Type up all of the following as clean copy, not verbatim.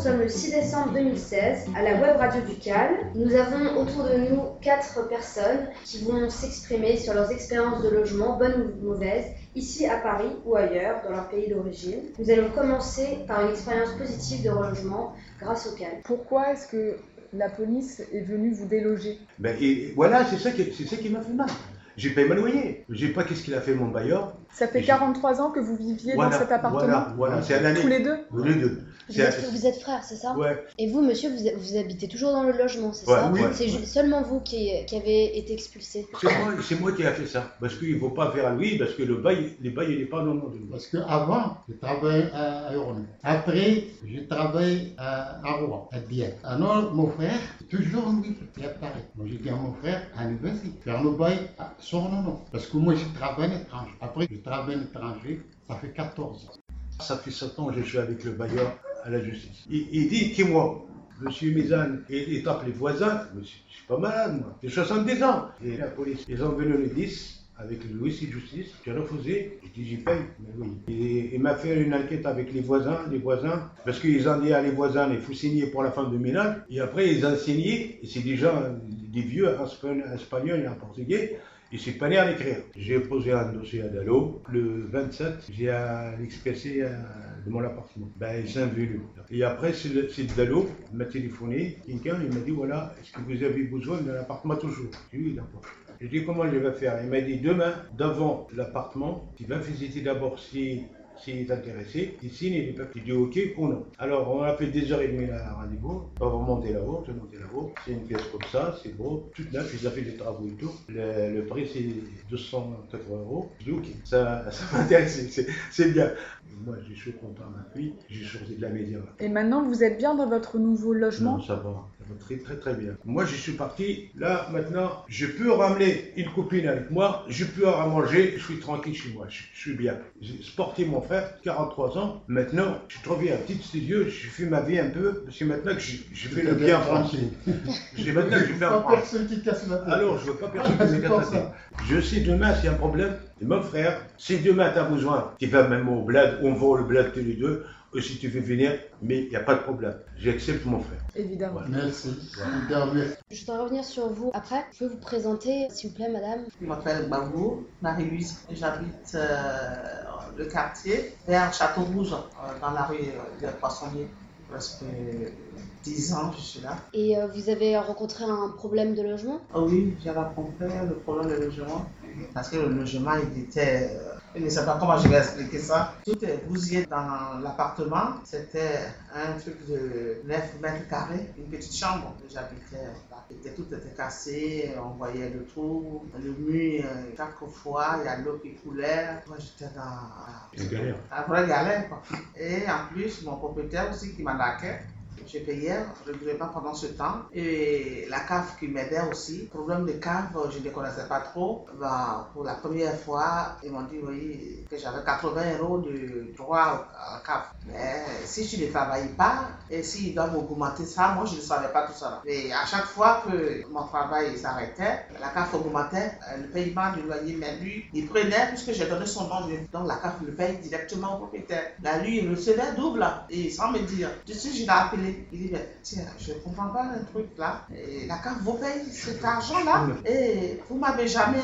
sommes le 6 décembre 2016 à la web radio du Cal. Nous avons autour de nous 4 personnes qui vont s'exprimer sur leurs expériences de logement, bonnes ou mauvaises, ici à Paris ou ailleurs, dans leur pays d'origine. Nous allons commencer par une expérience positive de relogement grâce au Cal. Pourquoi est-ce que la police est venue vous déloger? Voilà, c'est ça qui m'a fait mal. J'ai payé ma loyer. Je sais pas qu'est-ce qu'il a fait mon bailleur. Ça fait 43 ans que vous viviez dans cet appartement? Voilà, c'est à l'année. Tous les deux? Les deux. Vous êtes frères, c'est ça? Ouais. Et vous, monsieur, vous habitez toujours dans le logement, c'est Ouais, ça? oui. C'est seulement vous qui avez été expulsé. C'est moi qui ai fait ça. Parce qu'il ne faut pas faire à lui, parce que les bails, il n'est pas dans le nom de lui. Parce qu'avant, je travaillais à Euronet. Après, je travaille à Rouen, à Dieppe. Alors, mon frère, toujours lui, il est pareil. Moi, j'ai dit à mon frère, à l'université, faire le bail sur mon nom. Parce que moi, je travaille à l'étranger. Après, je travaille à l'étranger, ça fait 14 ans. Ça fait 7 ans que je suis avec le bailleur à la justice. Il dit que moi, monsieur Mézane, il tape les voisins, mais je suis pas malade, moi. J'ai 70 ans. Et la police, ils ont venu le 10 avec le huissier de justice. J'ai refusé. J'ai dit, j'y paye. Mais oui. Et il m'a fait une enquête avec les voisins, parce qu'ils ont dit à les voisins, il faut signer pour la femme de ménage. Et après, ils ont signé, et c'est déjà des vieux espagnols et un portugais. Il s'est pas né à l'écrire. J'ai posé un dossier à Dalo. Le 27, j'ai à l'expressé de mon appartement. Ben, ils sont venus. Et après, c'est Dalo m'a téléphoné. Quelqu'un, il m'a dit, voilà, est-ce que vous avez besoin d'un appartement toujours? J'ai dit, oui, d'accord. J'ai dit, comment je vais faire? Il m'a dit, demain, devant l'appartement, tu vas visiter d'abord s'il est intéressé, il signe et il dit ok ou non. Alors on a fait 2h30 la rendez-vous, on va monter là-haut, c'est une pièce comme ça, c'est beau, toute neuf, ils ont fait des travaux et tout. Le prix c'est 280 €. Je dis ok, ça m'intéresse, c'est bien. Et moi je suis content de ma fille, j'ai choisi de la média. Et maintenant vous êtes bien dans votre nouveau logement? Non, ça va très très très bien. Moi je suis parti, là maintenant je peux ramener une copine avec moi, je peux à manger, je suis tranquille chez moi, je suis bien. J'ai sporté mon frère, 43 ans, maintenant je suis trop bien, petit studio, je fais ma vie un peu, parce que maintenant que je fais le bien en France. Maintenant que je fais en France. Personne qui casse la tête. Alors je veux pas personne qui me casse la tête. Je sais demain s'il y a un problème, et mon frère, si demain tu as besoin, tu vas même au bled, on va au bled tous les deux, ou si tu veux venir, mais il n'y a pas de problème. J'accepte mon frère. Évidemment. Voilà. Merci. Je dois revenir sur vous après. Je peux vous présenter, s'il vous plaît, madame? Je m'appelle Babou, Marie-Louise. J'habite le quartier vers Château-Rouge, dans la rue des Poissonniers. Presque 10 ans, je suis là. Et vous avez rencontré un problème de logement? Oui, j'ai rencontré le problème de logement. Parce que le logement, il était... je ne sais pas comment je vais expliquer ça. Tout est bousillé dans l'appartement. C'était un truc de 9 mètres carrés, une petite chambre que j'habitais là. Tout était cassé, on voyait le trou, le mur, quelquefois, il y a l'eau qui coulait. Moi, j'étais dans la vraie galère, quoi. Et en plus, mon propriétaire aussi qui m'attaquait. Je payais régulièrement pendant ce temps et la cave qui m'aidait aussi. Problème de cave, je ne connaissais pas trop. Pour la première fois, ils m'ont dit oui, que j'avais 80 € de droit à la cave. Mais si je ne travaillais pas et s'ils doivent augmenter ça, moi je ne savais pas tout ça. Et à chaque fois que mon travail s'arrêtait, la cave augmentait, le paiement du loyer, mais lui, il prenait, puisque j'ai donné son nom, donc la cave le paye directement au propriétaire. Là, lui, il recevait double et sans me dire. Je l'ai appelé. Il dit, tiens, je ne comprends pas un truc là. Et la cave vous paye cet argent-là et vous ne m'avez jamais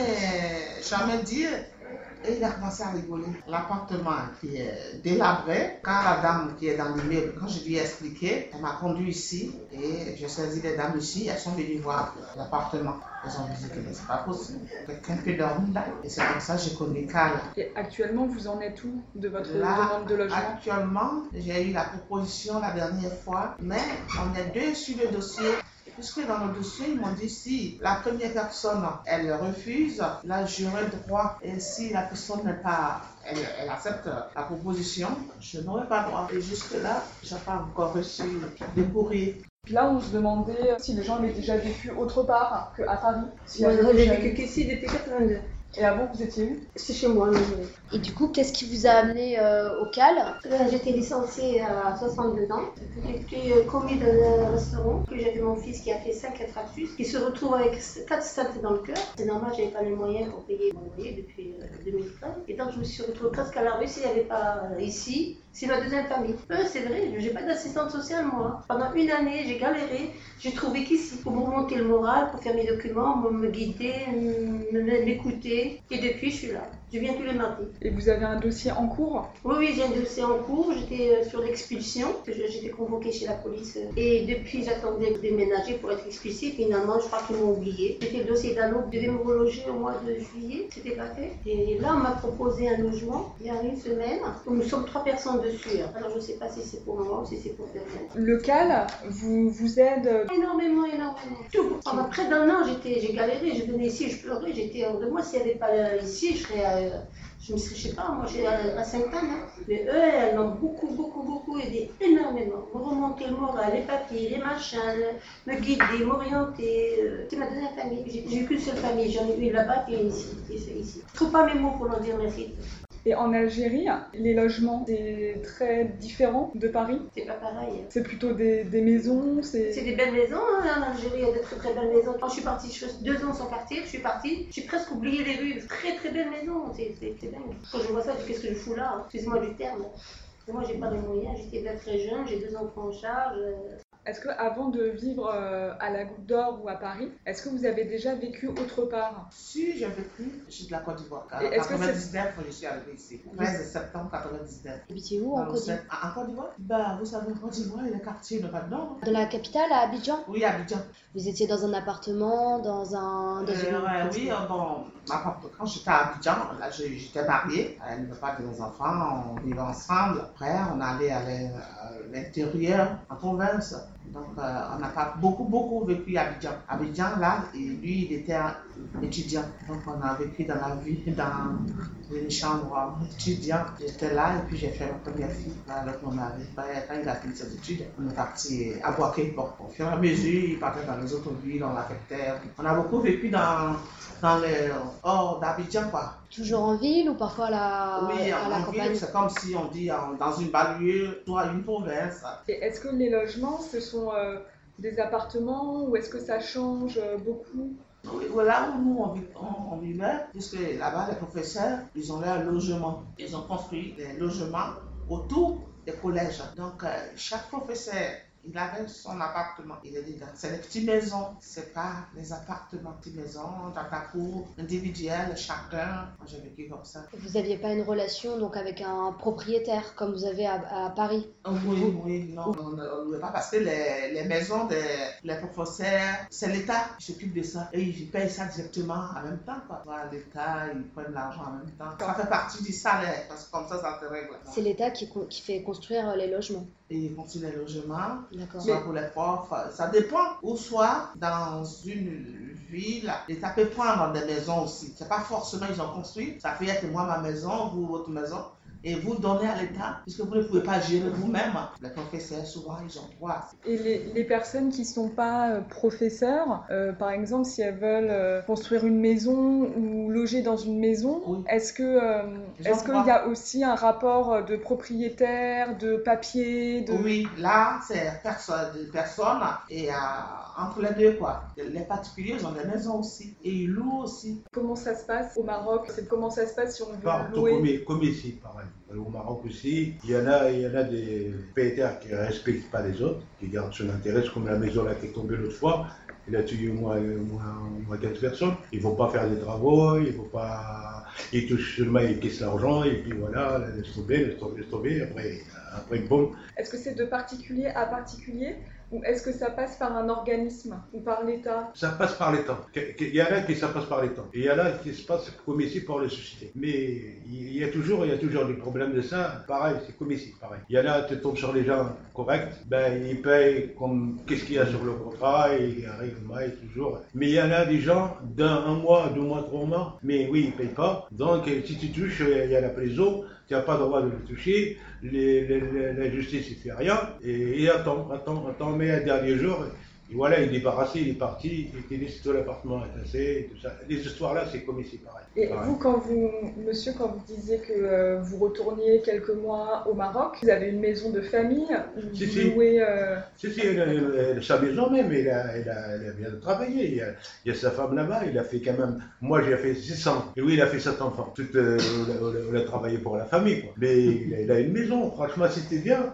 dit. Et il a commencé à rigoler. L'appartement qui est délabré, quand la dame qui est dans l'immeuble, quand je lui ai expliqué, elle m'a conduit ici et j'ai saisi les dames ici, elles sont venues voir l'appartement. Elles ont dit que c'est pas possible, quelqu'un peut dormir là. Et c'est comme ça que j'ai connu Carla. Et actuellement, vous en êtes où de votre demande de logement? Actuellement, j'ai eu la proposition la dernière fois, mais on est 2 sur le dossier. Puisque dans le dossier, ils m'ont dit si la première personne, elle refuse, là j'aurai droit. Et si la personne n'est pas, elle accepte la proposition, je n'aurai pas droit. Et jusque-là, je n'ai pas encore reçu de courrier. Là, on se demandait si les gens avaient déjà vécu autre part qu'à Paris. Moi, j'ai vécu qu'ici depuis 82. Et avant, vous étiez où? C'est chez moi, mais Et du coup, qu'est-ce qui vous a amené au Cal? J'étais licenciée à 62 ans. J'étais commis dans un restaurant, que j'avais mon fils qui a fait 5 infarctus, qui se retrouve avec 4 stents dans le cœur. C'est normal, j'avais pas les moyens pour payer mon loyer depuis 2013. Et donc, je me suis retrouvée presque à la rue. S'il n'y avait pas ici, C'est ma deuxième famille. C'est vrai, j'ai pas d'assistante sociale moi. Pendant une année, j'ai galéré. J'ai trouvé qu'ici, pour me remonter le moral, pour faire mes documents, me guider, m'écouter. Et depuis, je suis là. Je viens tous les mardis. Et vous avez un dossier en cours? Oui, j'ai un dossier en cours. J'étais sur l'expulsion. J'étais convoquée chez la police. Et depuis, j'attendais de déménager pour être expulsée. Finalement, je crois qu'ils m'ont oublié. C'était le dossier d'Anneau qui devait me reloger au mois de juillet. C'était pas fait. Et là, on m'a proposé un logement il y a une semaine. Nous sommes 3 personnes dessus. Alors, je ne sais pas si c'est pour moi ou si c'est pour quelqu'un. Le CAL vous aide? Énormément. Tout. Pendant près d'un an, j'ai galéré. Je venais ici, je pleurais. J'étais hors de moi. S'il n'y avait pas ici, je me serais, je sais pas, moi j'ai à Sainte-Anne. Hein. Mais eux, elles m'ont beaucoup aidé. Énormément. Me remonter le moral, les papiers, les machins, me guider, m'orienter. C'est ma deuxième famille. J'ai eu qu'une seule famille. J'en ai eu là-bas et une ici. Je ne trouve pas mes mots pour leur dire merci. Et en Algérie, les logements, c'est très différent de Paris? C'est pas pareil. C'est plutôt des maisons? C'est des belles maisons. Hein. En Algérie, il y a de très belles maisons. Quand je suis partie, je faisais 2 ans sans partir. Je suis partie, j'ai presque oublié les rues. Très belles maisons. C'est dingue. Quand je vois ça, je dis qu'est-ce que je fous là? Excusez-moi du terme. Moi, j'ai pas de moyens. J'étais très jeune. J'ai 2 enfants en charge. Est-ce qu'avant de vivre à la Goutte d'Or ou à Paris, est-ce que vous avez déjà vécu autre part? Si, j'ai vécu, je suis de la Côte d'Ivoire. En Et est-ce que 99, je suis arrivée ici. 13 septembre 99. Vous habitiez où en Côte d'Ivoire? En Côte d'Ivoire? Ben, vous savez, en Côte d'Ivoire, il y a le quartier de Vadon. Dans la capitale, à Abidjan? Oui, à Abidjan. Vous étiez dans un appartement, dans une... Oui, bon, quand j'étais à Abidjan, là, j'étais mariée. Elle ne veut pas de mes enfants, on vivait ensemble. Après, on allait à l'intérieur, en province. Donc, on n'a pas beaucoup vécu à Abidjan. Abidjan, là, et lui, il était étudiant. Donc, on a vécu dans la vie, dans une chambre étudiante. J'étais là et puis j'ai fait ma première fille avec mon mari. Quand il a fini ses études, on est parti à Boaké. Bon, au fur et à mesure, il partait dans les autres villes, on l'affectait. On a beaucoup vécu dans les hors d'Abidjan, quoi. Toujours en ville ou parfois à la en campagne? ville, c'est comme si on dit dans une banlieue, soit une province. Et est-ce que les logements, ce sont des appartements ou est-ce que ça change beaucoup? Oui, là où nous on vivait, puisque là-bas les professeurs, ils ont leur logement. Ils ont construit des logements autour des collèges. Donc chaque professeur, il avait son appartement. Il est dit, c'est les petites maisons, c'est pas les appartements. Petites maisons, dans ta cour, individuelle, chacun. Moi, j'ai vécu comme ça. Vous n'aviez pas une relation donc avec un propriétaire comme vous avez à Paris? Oui, non, on ne louait pas parce que les maisons des professeurs, c'est l'État qui s'occupe de ça. Et ils payent ça directement en même temps, quoi. L'État, ils prennent l'argent en même temps. Ça fait partie du salaire, parce que comme ça se règle. C'est l'État qui fait construire les logements? Et ils construisent les logements. D'accord. Soit pour les profs, ça dépend. Ou soit dans une ville, l'État peut prendre des maisons aussi. C'est pas forcément ils ont construit. Ça peut être moi ma maison, vous votre maison. Et vous donnez à l'État, puisque vous ne pouvez pas gérer vous-même. Les professeurs, souvent, ils ont droit. Et les personnes qui ne sont pas professeurs, par exemple, si elles veulent construire une maison ou loger dans une maison, oui. Est-ce qu'il y a aussi un rapport de propriétaire, de papier Oui, là, c'est personne et entre les deux, quoi. Les particuliers, ils ont des maisons aussi et ils louent aussi. Comment ça se passe au Maroc? Comment ça se passe si on veut louer? Comme ici, pareil. Au Maroc aussi, il y en a des propriétaires qui ne respectent pas les autres, qui gardent son intérêt, comme la maison là qui est tombée l'autre fois. Il a tué au moins 15 personnes. Ils ne vont pas faire des travaux, ils touchent seulement, ils caissent l'argent, et puis voilà, laisse tomber, après bon. Est-ce que c'est de particulier à particulier? Ou est-ce que ça passe par un organisme ou par l'État? Ça passe par l'État. Il y en a qui ça passe par l'État. Et il y en a qui se passe comme ici par les sociétés. Mais il y a toujours des problèmes de ça. Pareil, c'est comme ici, pareil. Il y en a qui tombent sur les gens corrects, ils payent comme qu'est-ce qu'il y a sur le contrat, et il arrive toujours. Mais il y en a des gens d'un mois, 2 mois, 3 mois, mais oui, ils ne payent pas. Donc si tu touches, il y a la prison. Tu n'as pas le droit de le toucher, la justice ne fait rien, et attends, mais un dernier jour, Et voilà, il est débarrassé, il est parti, il était laissé tout l'appartement entassé, tout ça. Les histoires là, c'est comme ici, pareil. Et Pareil. vous, monsieur, quand vous disiez que vous retourniez quelques mois au Maroc, vous avez une maison de famille où Si, vous si. louez... Si, sa maison même, elle a bien travaillé. Il y a sa femme là-bas, il a fait quand même. Moi, j'ai fait 600. Et lui, il a fait 7 enfants. On a travaillé pour la famille, quoi. Mais il a une maison, franchement, c'était bien.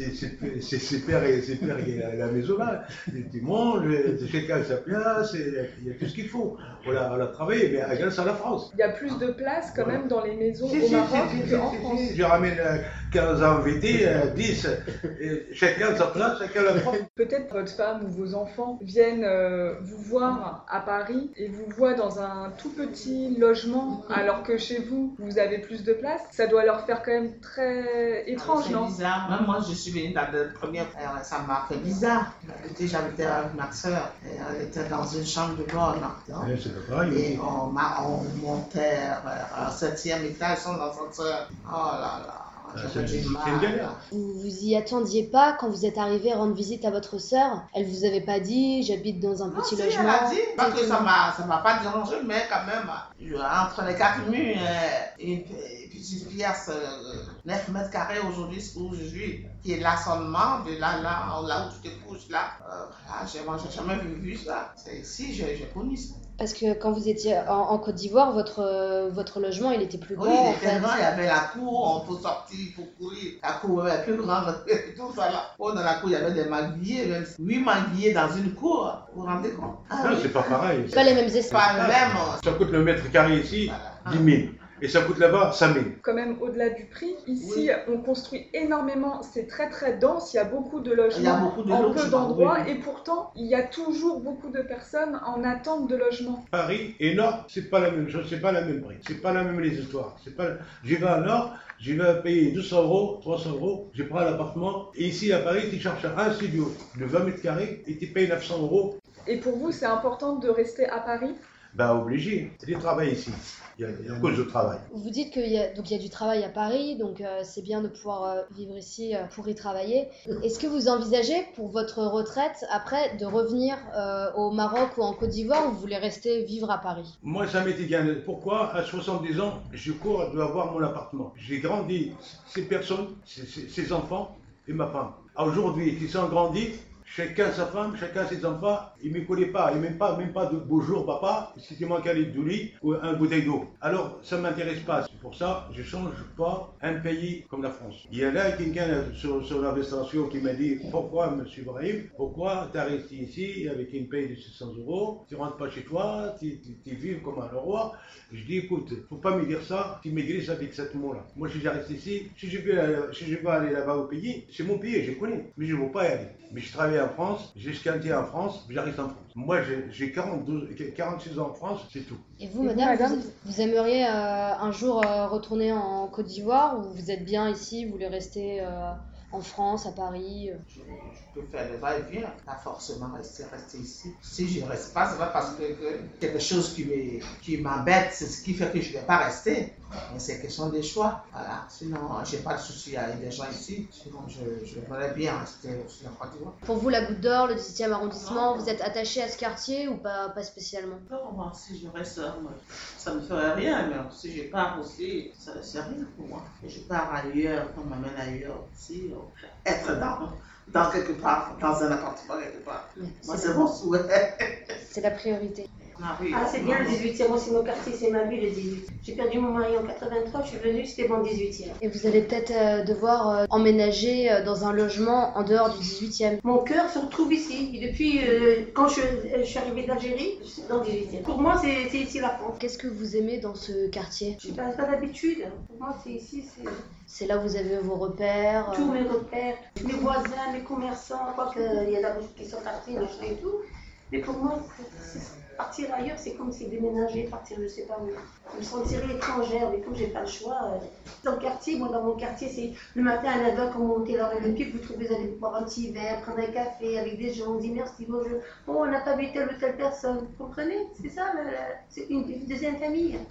Ses pères, il a la maison là. Tu manges, chacun a sa place, il y a tout ce qu'il faut. On a travaillé, mais grâce à la France. Il y a plus de place quand même dans les maisons Si, au Maroc qu'en France. Je ramène 15 invités, 10, et chacun sa place, chacun la France. Peut-être votre femme ou vos enfants viennent vous voir à Paris et vous voient dans un tout petit logement alors que chez vous, vous avez plus de place. Ça doit leur faire quand même très étrange, non? C'est bizarre. Même moi, je suis venue dans la première fois, ça m'a fait bizarre. J'habitais avec ma soeur, elle était dans une chambre de bonne. Ouais, c'est pas pareil. Et on montait au 7e étage sans ascenseur. Oh là là. C'est une galère. Vous vous y attendiez pas quand vous êtes arrivé rendre visite à votre sœur? Elle vous avait pas dit j'habite dans un petit Si, logement? elle a dit, parce que ça m'a pas dérangé, mais quand même, entre les 4 murs, une petite pièce 9 mètres carrés aujourd'hui où je suis, qui est là seulement, de là où tu te couches là. J'ai jamais vu ça. C'est ici, j'ai connu ça. Parce que quand vous étiez en Côte d'Ivoire, votre logement, il était plus grand, Oui, il en était fait. grand, il y avait la cour, on peut sortir, il faut courir. La cour était plus grande, tout ça là. Oh, dans la cour, il y avait des manguiers, même 8 manguiers dans une cour, vous vous rendez compte? Non, c'est pas pareil. Pas les mêmes espaces. Pas le même. Ça coûte le mètre carré ici, 10 000. Et ça coûte là-bas 5 000. Quand même au-delà du prix, ici Oui. on construit énormément, c'est très très dense, il y a beaucoup de Il y a logements beaucoup de en peu logements, d'endroits oui. et pourtant il y a toujours beaucoup de personnes en attente de logement. Paris et Nord, c'est pas la même chose, c'est pas la même prix, c'est pas la même les histoires. J'y vais à Nord, j'y vais payer 200 €, 300 €, je prends l'appartement. Et ici à Paris, tu cherches un studio de 20 mètres carrés et tu payes 900 €. Et pour vous c'est important de rester à Paris? Ben obligé, c'est du travail ici. Il y a une cause de travail. Vous dites qu'il y a du travail à Paris, donc c'est bien de pouvoir vivre ici pour y travailler. Est-ce que vous envisagez pour votre retraite après de revenir au Maroc ou en Côte d'Ivoire ou vous voulez rester vivre à Paris? Moi, ça m'était gagné. Pourquoi, à 70 ans, je cours de avoir mon appartement? J'ai grandi, ces personnes, ces enfants et ma femme. Aujourd'hui, ils sont grandis, chacun sa femme, chacun ses enfants, ils ne me connaissent pas, ils même pas de bonjour papa, si tu manques un litre de lit ou un bouteille d'eau. Alors, ça ne m'intéresse pas. C'est pour ça que je ne change pas un pays comme la France. Il y a là quelqu'un sur la restauration qui m'a dit pourquoi, monsieur Brahim, pourquoi tu as resté ici avec une paye de 600 €, tu ne rentres pas chez toi, tu vis comme un roi. Je dis écoute, il ne faut pas me dire ça, tu m'aigrisses avec cette mot-là. Moi, si je reste ici, si je veux aller là-bas au pays, c'est mon pays, je connais, mais je ne veux pas y aller. Mais je travaille en France, j'ai scanté en France, j'arrive en France. Moi, j'ai 46 ans en France, c'est tout. Et vous, Et vous, madame, madame vous aimeriez un jour retourner en Côte d'Ivoire ou vous êtes bien ici, vous voulez rester en France, à Paris? Je peux faire le va-et-vient, pas forcément rester ici. Si je ne reste pas, c'est pas parce que quelque chose qui m'embête, c'est ce qui fait que je ne vais pas rester. Mais c'est question des choix. Voilà. Sinon, je n'ai pas de souci avec des gens ici. Sinon, je voudrais bien rester aussi en Côte d'Ivoire. Pour vous, la Goutte d'Or, le 17e arrondissement, vous êtes attaché à ce quartier ou pas spécialement? Non, moi, si je reste, ça ne me ferait rien. Mais si je pars aussi, ça ne sert rien pour moi. Et je pars ailleurs, on m'amène ailleurs aussi. Être dans quelque part, dans un appartement quelque part. Oui, Moi, c'est mon souhait. C'est la priorité. Ah, c'est bien le 18e, aussi mon quartier, c'est ma vie le 18. J'ai perdu mon mari en 83, je suis venue, c'était mon 18e. Et vous allez peut-être devoir emménager dans un logement en dehors du 18e. Mon cœur se retrouve ici. Et depuis, quand je suis arrivée d'Algérie, je suis dans le 18e. Pour moi, c'est ici la France. Qu'est-ce que vous aimez dans ce quartier? Je n'ai pas d'habitude. Pour moi, c'est ici, c'est C'est là où vous avez vos repères. tous mes repères, mes voisins, mes commerçants, quoi qu'il y a d'abord qui sont partis, machin et tout. Mais pour moi, partir ailleurs, c'est comme si déménager, partir je sais pas où. Je me sentirais étrangère, mais comme j'ai pas le choix. Dans le quartier, moi dans mon quartier, c'est le matin à 9h quand vous montez l'heure et le pied, vous trouvez, vous allez boire un petit verre, prendre un café avec des gens, on dit merci, bonjour. Oh, on n'a pas vu telle ou telle personne. Vous comprenez? C'est ça, c'est une deuxième famille.